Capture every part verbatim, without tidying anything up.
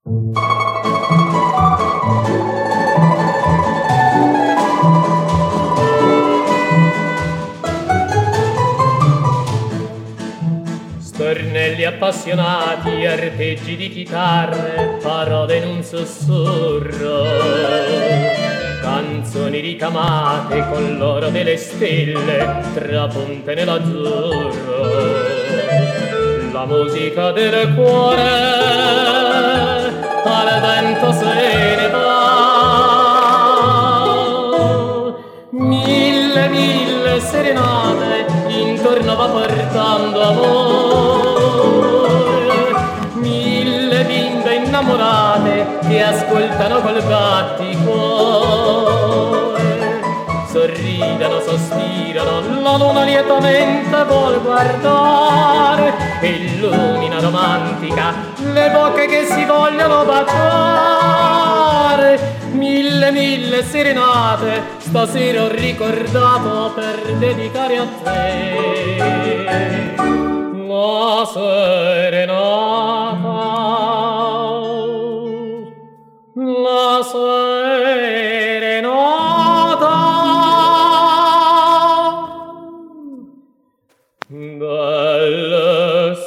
Stornelli appassionati, arpeggi di chitarre, parole in un sussurro, canzoni ricamate con l'oro delle stelle trapunte nell'azzurro. La musica del cuore al vento se ne va, mille mille serenate intorno va portando amore, mille bimbe innamorate che ascoltano col batticuore, sorridano, sospirano, la luna lietamente vuol guardare e illumina romantica le bocche che si vogliono baciare. Mille, mille serenate stasera ho ricordato per dedicare a te. La serenata, la serenata delle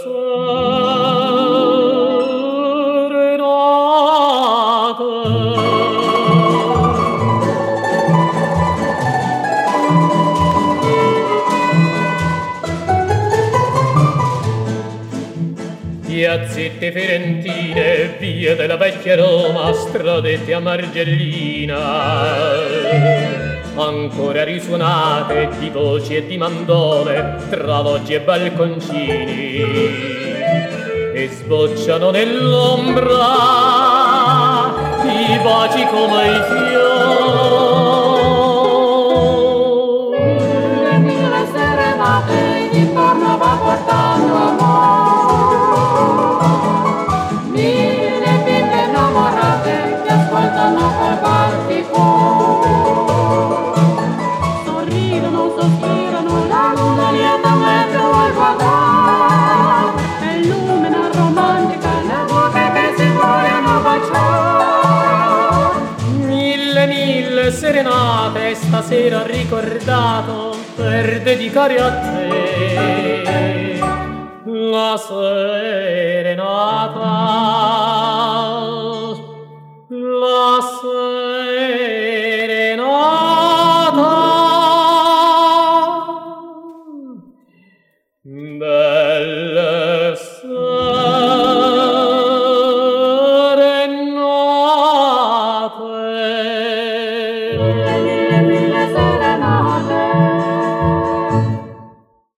piazzette fiorentine, vie della vecchia Roma, stradette a Margellina, ancora risuonate di voci e di mandole tra logge e balconcini, e sbocciano nell'ombra i baci come i fiori. Le mille serenate intorno va portando amore, sorridono, sospirano, la luna lietamente vuol guardare e illumina romantica le bocche che si vogliono baciare. Mille, mille serenate stasera ho ricordato per dedicare a te. La serenata